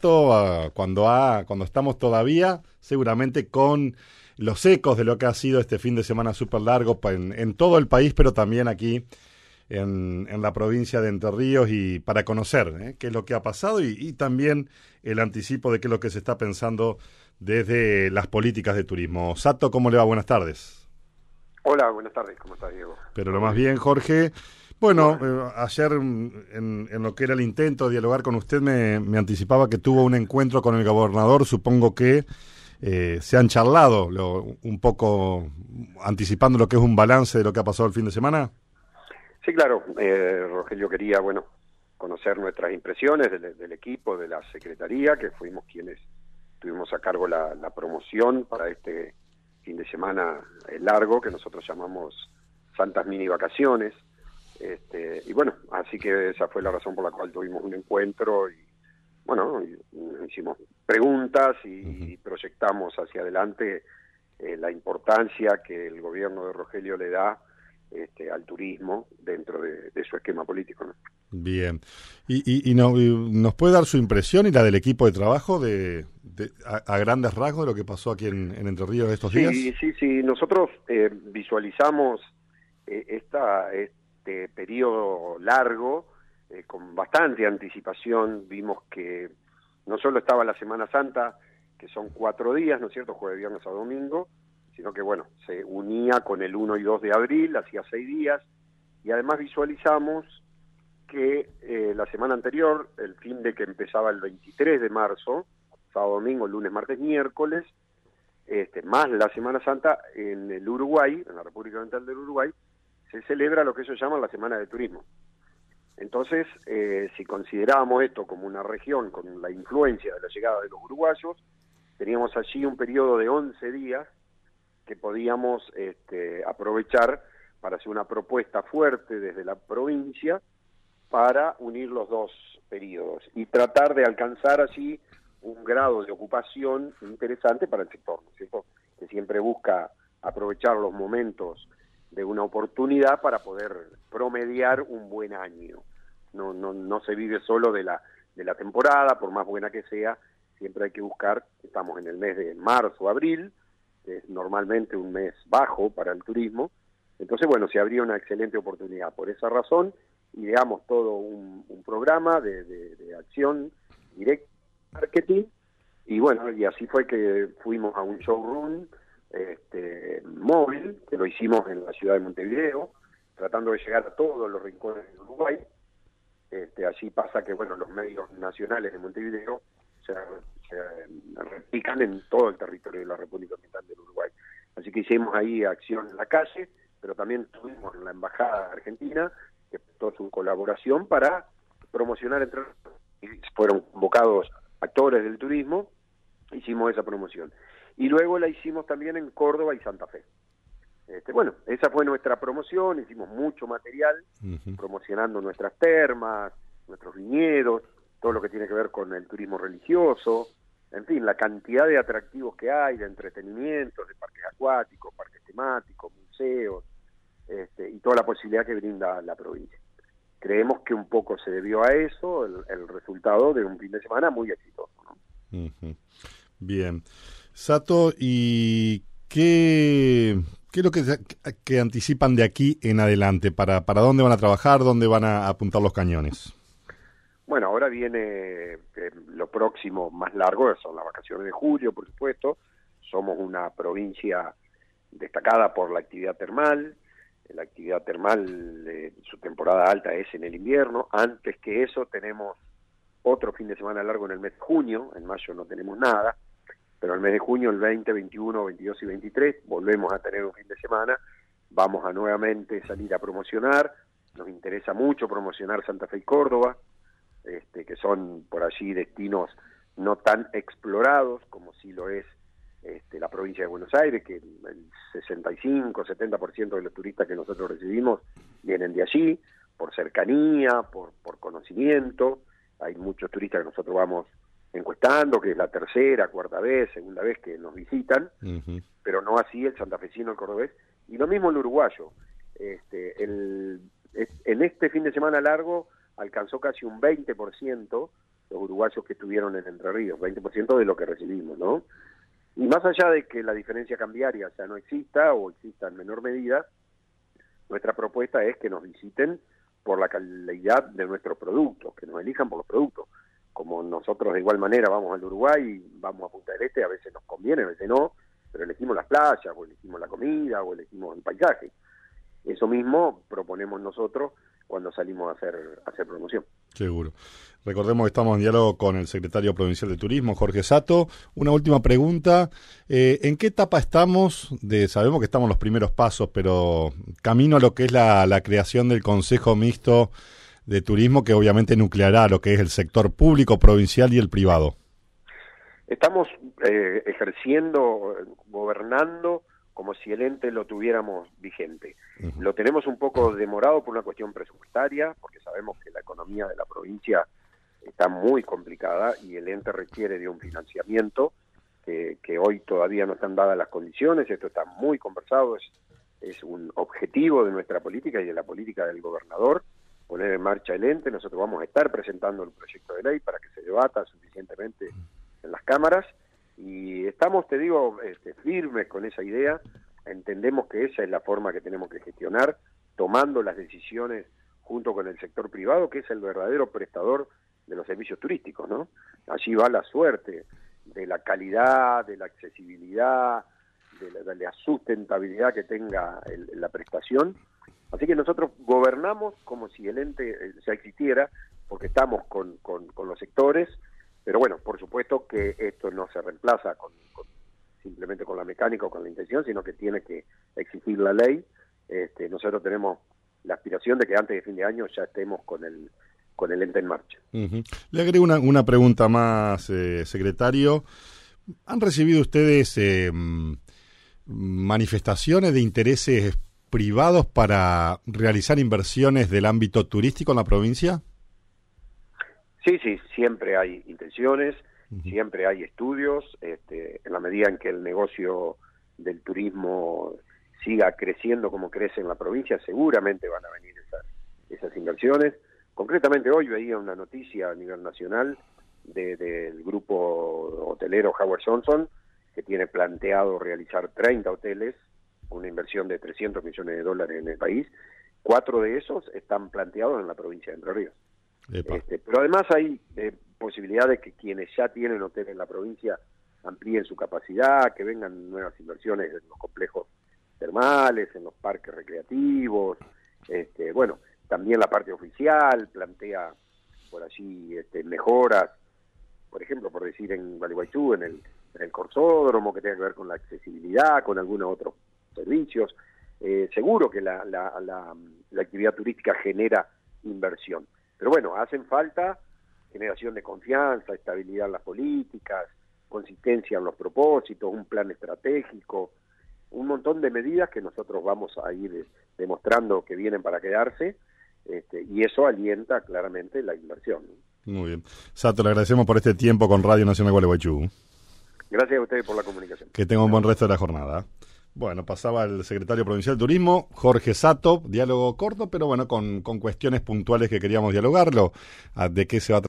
Sato, cuando estamos todavía, seguramente con los ecos de lo que ha sido este fin de semana súper largo en todo el país, pero también aquí en la provincia de Entre Ríos, y para conocer qué es lo que ha pasado y también el anticipo de qué es lo que se está pensando desde las políticas de turismo. Sato, ¿cómo le va? Buenas tardes. Hola, buenas tardes, ¿cómo estás, Diego? Pero lo más bien, Jorge. Bueno, ayer en lo que era el intento de dialogar con usted me anticipaba que tuvo un encuentro con el gobernador. Supongo que se han charlado un poco anticipando lo que es un balance de lo que ha pasado el fin de semana. Sí, claro, Rogelio quería, conocer nuestras impresiones del equipo, de la Secretaría, que fuimos quienes tuvimos a cargo la promoción para este fin de semana largo, que nosotros llamamos Santas Mini Vacaciones. Y bueno, así que esa fue la razón por la cual tuvimos un encuentro y hicimos preguntas y proyectamos hacia adelante la importancia que el gobierno de Rogelio le da al turismo dentro de su esquema político, ¿no? Bien. ¿Y nos puede dar su impresión y la del equipo de trabajo a grandes rasgos de lo que pasó aquí en Entre Ríos estos días? Sí. Nosotros visualizamos este periodo largo con bastante anticipación. Vimos que no solo estaba la Semana Santa, que son 4 días, ¿no es cierto?, jueves, viernes a domingo, sino que se unía con el 1 y 2 de abril, hacía 6 días, y además visualizamos que la semana anterior, el fin de que empezaba el 23 de marzo, sábado, domingo, lunes, martes, miércoles, más la Semana Santa, en el Uruguay, en la República Oriental del Uruguay, se celebra lo que ellos llaman la Semana de Turismo. Entonces, si considerábamos esto como una región con la influencia de la llegada de los uruguayos, teníamos allí un periodo de 11 días que podíamos aprovechar para hacer una propuesta fuerte desde la provincia para unir los dos periodos y tratar de alcanzar allí un grado de ocupación interesante para el sector, ¿no es cierto?, que siempre busca aprovechar los momentos de una oportunidad para poder promediar un buen año. No se vive solo de la temporada, por más buena que sea, siempre hay que buscar. Estamos en el mes de marzo, abril, que es normalmente un mes bajo para el turismo. Entonces, se abría una excelente oportunidad. Por esa razón, ideamos todo un programa de acción directa, marketing, y así fue que fuimos a un showroom móvil, que lo hicimos en la ciudad de Montevideo, tratando de llegar a todos los rincones de Uruguay. Allí pasa que los medios nacionales de Montevideo se replican en todo el territorio de la República Oriental del Uruguay. Así que hicimos ahí acción en la calle, pero también tuvimos en la Embajada Argentina, que prestó su colaboración para promocionar fueron convocados actores del turismo, hicimos esa promoción. Y luego la hicimos también en Córdoba y Santa Fe. Esa fue nuestra promoción, hicimos mucho material, promocionando nuestras termas, nuestros viñedos, todo lo que tiene que ver con el turismo religioso, en fin, la cantidad de atractivos que hay, de entretenimientos, de parques acuáticos, parques temáticos, museos, y toda la posibilidad que brinda la provincia. Creemos que un poco se debió a eso, el resultado de un fin de semana muy exitoso, ¿no? Bien. Sato, ¿y qué es lo que anticipan de aquí en adelante? ¿Para dónde van a trabajar? ¿Dónde van a apuntar los cañones? Bueno, ahora viene lo próximo más largo, son las vacaciones de julio, por supuesto. Somos una provincia destacada por la actividad termal. La actividad termal, su temporada alta es en el invierno. Antes que eso tenemos otro fin de semana largo en el mes de junio. En mayo no tenemos nada, pero el mes de junio, el 20, 21, 22 y 23, volvemos a tener un fin de semana. Vamos a nuevamente salir a promocionar. Nos interesa mucho promocionar Santa Fe y Córdoba, que son por allí destinos no tan explorados como sí lo es la provincia de Buenos Aires, que el 65-70% de los turistas que nosotros recibimos vienen de allí, por cercanía, por conocimiento. Hay muchos turistas que nosotros vamos encuestando, que es la tercera, cuarta vez, segunda vez que nos visitan, pero no así el santafesino, el cordobés, y lo mismo el uruguayo. En este fin de semana largo alcanzó casi un 20% los uruguayos que estuvieron en Entre Ríos, 20% de lo que recibimos, ¿no? Y más allá de que la diferencia cambiaria ya no exista o exista en menor medida, nuestra propuesta es que nos visiten por la calidad de nuestros productos, que nos elijan por los productos. Como nosotros de igual manera vamos al Uruguay y vamos a Punta del Este, a veces nos conviene, a veces no, pero elegimos las playas, o elegimos la comida, o elegimos el paisaje. Eso mismo proponemos nosotros cuando salimos a hacer promoción. Seguro. Recordemos que estamos en diálogo con el secretario provincial de Turismo, Jorge Sato. Una última pregunta. ¿En qué etapa estamos? Sabemos que estamos en los primeros pasos, pero camino a lo que es la creación del Consejo Mixto de Turismo, que obviamente nucleará lo que es el sector público, provincial y el privado. Estamos ejerciendo, gobernando, como si el ente lo tuviéramos vigente. Uh-huh. Lo tenemos un poco demorado por una cuestión presupuestaria, porque sabemos que la economía de la provincia está muy complicada y el ente requiere de un financiamiento que hoy todavía no están dadas las condiciones. Esto está muy conversado, es un objetivo de nuestra política y de la política del gobernador, poner en marcha el ente. Nosotros vamos a estar presentando el proyecto de ley para que se debata suficientemente en las cámaras, y estamos, te digo, firmes con esa idea. Entendemos que esa es la forma que tenemos que gestionar, tomando las decisiones junto con el sector privado, que es el verdadero prestador de los servicios turísticos, ¿no? Allí va la suerte de la calidad, de la accesibilidad, de la sustentabilidad que tenga la prestación. Así que nosotros gobernamos como si el ente ya existiera, porque estamos con los sectores. Pero bueno, por supuesto que esto no se reemplaza simplemente con la mecánica o con la intención, sino que tiene que exigir la ley. Nosotros tenemos la aspiración de que antes de fin de año ya estemos con el ente en marcha. Uh-huh. Le agrego una pregunta más, secretario. ¿Han recibido ustedes manifestaciones de intereses privados para realizar inversiones del ámbito turístico en la provincia? Sí, siempre hay intenciones, uh-huh, siempre hay estudios, en la medida en que el negocio del turismo siga creciendo como crece en la provincia, seguramente van a venir esas inversiones. Concretamente hoy veía una noticia a nivel nacional del grupo hotelero Howard Johnson, que tiene planteado realizar 30 hoteles, una inversión de $300 millones en el país. 4 de esos están planteados en la provincia de Entre Ríos. Pero además hay posibilidad de que quienes ya tienen hotel en la provincia amplíen su capacidad, que vengan nuevas inversiones en los complejos termales, en los parques recreativos. Bueno, también la parte oficial plantea por allí mejoras, por ejemplo, por decir en Gualeguaychú, en el Corsódromo, que tenga que ver con la accesibilidad, con algunos otros servicios. Seguro que la actividad turística genera inversión. Pero bueno, hacen falta generación de confianza, estabilidad en las políticas, consistencia en los propósitos, un plan estratégico, un montón de medidas que nosotros vamos a ir demostrando que vienen para quedarse, y eso alienta claramente la inversión. Muy bien. Sato, le agradecemos por este tiempo con Radio Nacional Gualeguaychú. Gracias a ustedes por la comunicación. Que tenga un buen resto de la jornada. Bueno, pasaba el secretario provincial de Turismo, Jorge Sato, diálogo corto, pero bueno, con cuestiones puntuales que queríamos dialogarlo. ¿De qué se va a